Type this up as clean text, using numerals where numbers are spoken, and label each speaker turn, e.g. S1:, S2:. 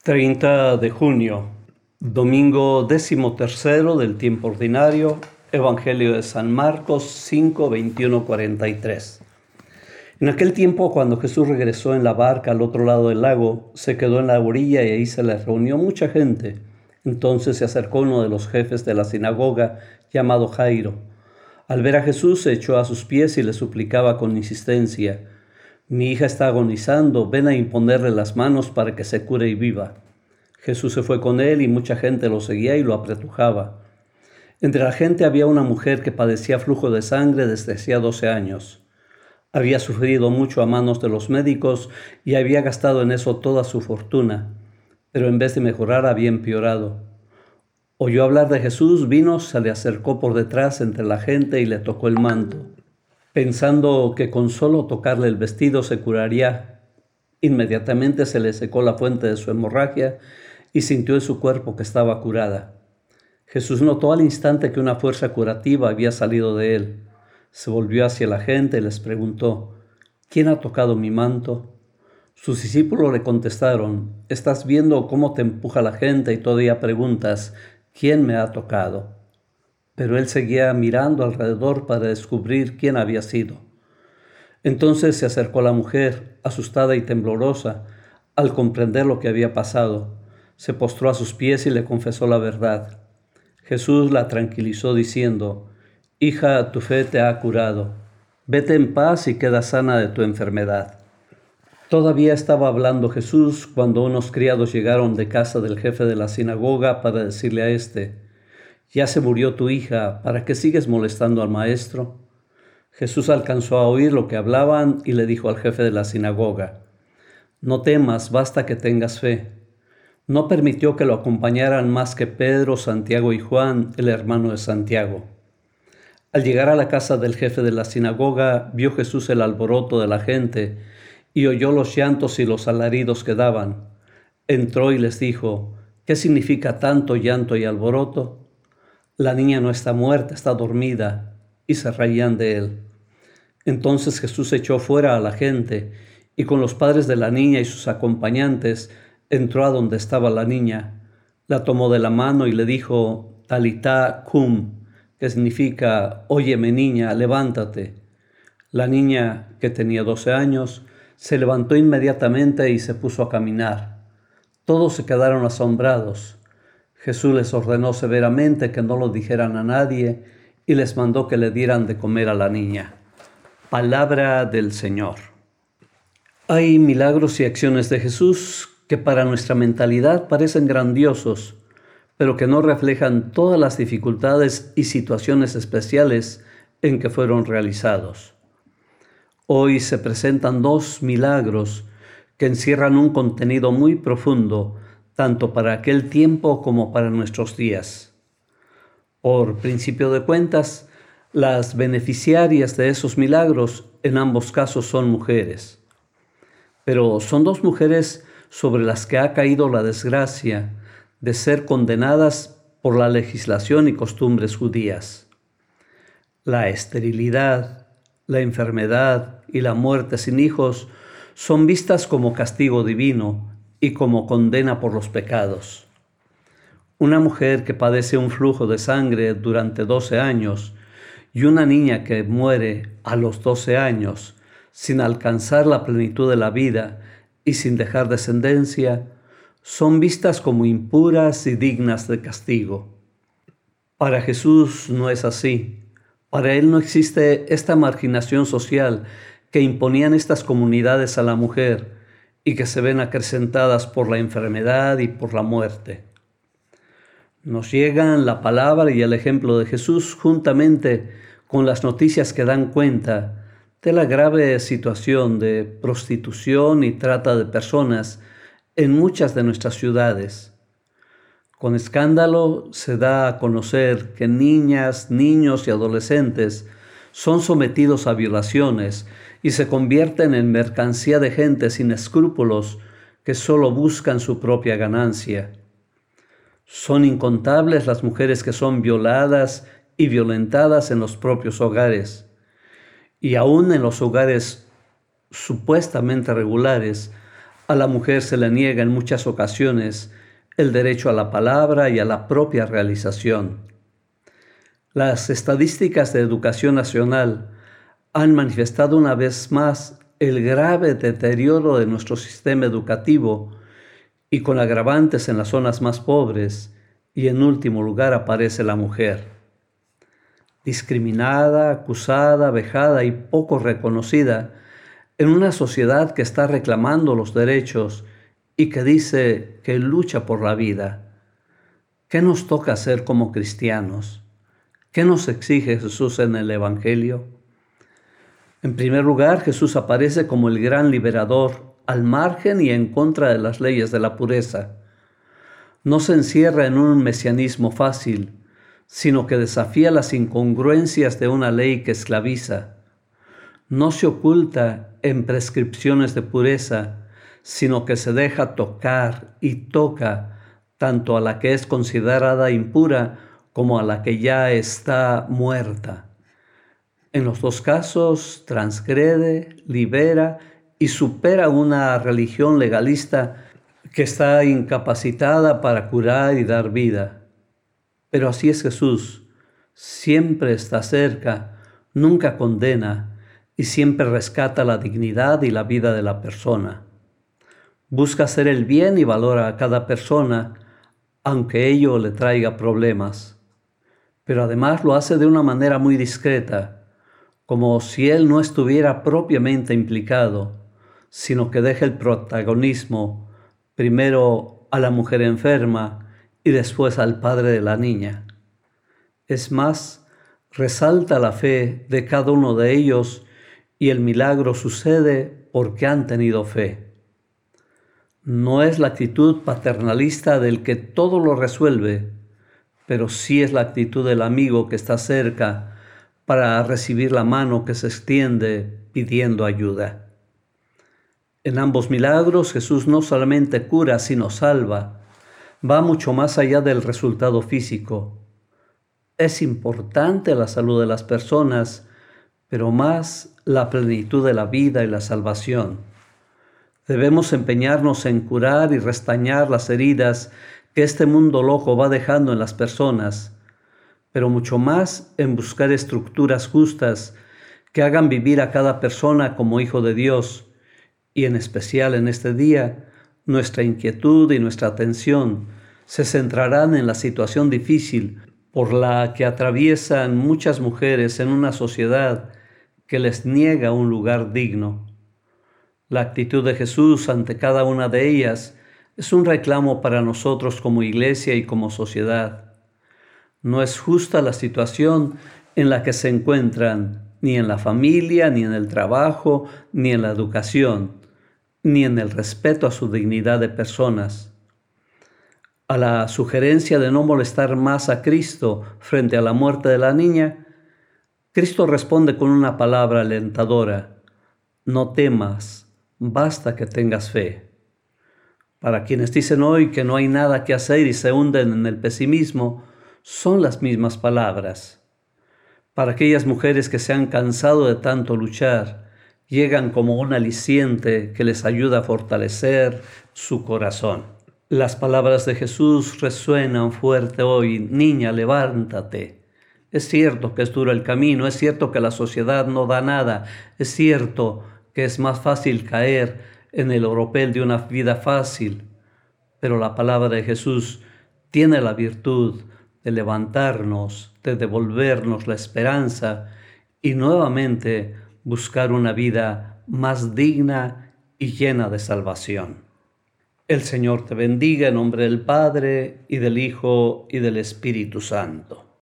S1: 30 de junio, domingo 13º del tiempo ordinario, Evangelio de San Marcos 5, 21, 43. En aquel tiempo, cuando Jesús regresó en la barca al otro lado del lago, se quedó en la orilla y ahí se le reunió mucha gente. Entonces se acercó uno de los jefes de la sinagoga, llamado Jairo. Al ver a Jesús, se echó a sus pies y le suplicaba con insistencia: «Mi hija está agonizando, ven a imponerle las manos para que se cure y viva». Jesús se fue con él y mucha gente lo seguía y lo apretujaba. Entre la gente había una mujer que padecía flujo de sangre desde hacía 12 años. Había sufrido mucho a manos de los médicos y había gastado en eso toda su fortuna, pero en vez de mejorar había empeorado. Oyó hablar de Jesús, vino, se le acercó por detrás entre la gente y le tocó el manto, pensando que con solo tocarle el vestido se curaría. Inmediatamente se le secó la fuente de su hemorragia y sintió en su cuerpo que estaba curada. Jesús notó al instante que una fuerza curativa había salido de él. Se volvió hacia la gente y les preguntó: «¿Quién ha tocado mi manto?». Sus discípulos le contestaron: «¿Estás viendo cómo te empuja la gente y todavía preguntas: ¿quién me ha tocado?». Pero él seguía mirando alrededor para descubrir quién había sido. Entonces se acercó a la mujer, asustada y temblorosa, al comprender lo que había pasado. Se postró a sus pies y le confesó la verdad. Jesús la tranquilizó diciendo: «Hija, tu fe te ha curado. Vete en paz y queda sana de tu enfermedad». Todavía estaba hablando Jesús cuando unos criados llegaron de casa del jefe de la sinagoga para decirle a éste: «Ya se murió tu hija, ¿para qué sigues molestando al maestro?». Jesús alcanzó a oír lo que hablaban y le dijo al jefe de la sinagoga: «No temas, basta que tengas fe». No permitió que lo acompañaran más que Pedro, Santiago y Juan, el hermano de Santiago. Al llegar a la casa del jefe de la sinagoga, vio Jesús el alboroto de la gente y oyó los llantos y los alaridos que daban. Entró y les dijo: «¿Qué significa tanto llanto y alboroto? La niña no está muerta, está dormida». Y se reían de él. Entonces Jesús echó fuera a la gente y con los padres de la niña y sus acompañantes entró a donde estaba la niña. La tomó de la mano y le dijo: «Talitá cum», que significa: «Óyeme, niña, levántate». La niña, que tenía 12 años, se levantó inmediatamente y se puso a caminar. Todos se quedaron asombrados. Jesús les ordenó severamente que no lo dijeran a nadie y les mandó que le dieran de comer a la niña. Palabra del Señor. Hay milagros y acciones de Jesús que para nuestra mentalidad parecen grandiosos, pero que no reflejan todas las dificultades y situaciones especiales en que fueron realizados. Hoy se presentan dos milagros que encierran un contenido muy profundo, tanto para aquel tiempo como para nuestros días. Por principio de cuentas, las beneficiarias de esos milagros en ambos casos son mujeres. Pero son dos mujeres sobre las que ha caído la desgracia de ser condenadas por la legislación y costumbres judías. La esterilidad, la enfermedad y la muerte sin hijos son vistas como castigo divino y como condena por los pecados. Una mujer que padece un flujo de sangre durante 12 años y una niña que muere a los 12 años sin alcanzar la plenitud de la vida y sin dejar descendencia, son vistas como impuras y dignas de castigo. Para Jesús no es así. Para Él no existe esta marginación social que imponían estas comunidades a la mujer y que se ven acrecentadas por la enfermedad y por la muerte. Nos llegan la palabra y el ejemplo de Jesús juntamente con las noticias que dan cuenta de la grave situación de prostitución y trata de personas en muchas de nuestras ciudades. Con escándalo se da a conocer que niñas, niños y adolescentes son sometidos a violaciones y se convierten en mercancía de gente sin escrúpulos que solo buscan su propia ganancia. Son incontables las mujeres que son violadas y violentadas en los propios hogares. Y aún en los hogares supuestamente regulares, A la mujer se le niega en muchas ocasiones el derecho a la palabra y a la propia realización. Las estadísticas de Educación Nacional han manifestado una vez más el grave deterioro de nuestro sistema educativo y con agravantes en las zonas más pobres, y en último lugar aparece la mujer. Discriminada, acusada, vejada y poco reconocida en una sociedad que está reclamando los derechos y que dice que lucha por la vida. ¿Qué nos toca hacer como cristianos? ¿Qué nos exige Jesús en el Evangelio? En primer lugar, Jesús aparece como el gran liberador, al margen y en contra de las leyes de la pureza. No se encierra en un mesianismo fácil, sino que desafía las incongruencias de una ley que esclaviza. No se oculta en prescripciones de pureza, sino que se deja tocar y toca tanto a la que es considerada impura como a la que ya está muerta. En los dos casos transgrede, libera y supera una religión legalista que está incapacitada para curar y dar vida. Pero así es Jesús, siempre está cerca, nunca condena y siempre rescata la dignidad y la vida de la persona. Busca hacer el bien y valora a cada persona, aunque ello le traiga problemas. Pero además lo hace de una manera muy discreta, como si él no estuviera propiamente implicado, sino que deja el protagonismo primero a la mujer enferma y después al padre de la niña. Es más, resalta la fe de cada uno de ellos y el milagro sucede porque han tenido fe. No es la actitud paternalista del que todo lo resuelve, pero sí es la actitud del amigo que está cerca para recibir la mano que se extiende pidiendo ayuda. En ambos milagros Jesús no solamente cura, sino salva. Va mucho más allá del resultado físico. Es importante la salud de las personas, pero más la plenitud de la vida y la salvación. Debemos empeñarnos en curar y restañar las heridas que este mundo loco va dejando en las personas, pero mucho más en buscar estructuras justas que hagan vivir a cada persona como hijo de Dios, y en especial en este día, nuestra inquietud y nuestra atención se centrarán en la situación difícil por la que atraviesan muchas mujeres en una sociedad que les niega un lugar digno. La actitud de Jesús ante cada una de ellas es un reclamo para nosotros como iglesia y como sociedad. No es justa la situación en la que se encuentran, ni en la familia, ni en el trabajo, ni en la educación, ni en el respeto a su dignidad de personas. A la sugerencia de no molestar más a Cristo frente a la muerte de la niña, Cristo responde con una palabra alentadora: no temas, basta que tengas fe. Para quienes dicen hoy que no hay nada que hacer y se hunden en el pesimismo, son las mismas palabras. Para aquellas mujeres que se han cansado de tanto luchar, llegan como un aliciente que les ayuda a fortalecer su corazón. Las palabras de Jesús resuenan fuerte hoy: niña, levántate. Es cierto que es duro el camino, es cierto que la sociedad no da nada, es cierto que es más fácil caer en el oropel de una vida fácil, pero la palabra de Jesús tiene la virtud de levantarnos, de devolvernos la esperanza y nuevamente buscar una vida más digna y llena de salvación. El Señor te bendiga en nombre del Padre, y del Hijo, y del Espíritu Santo.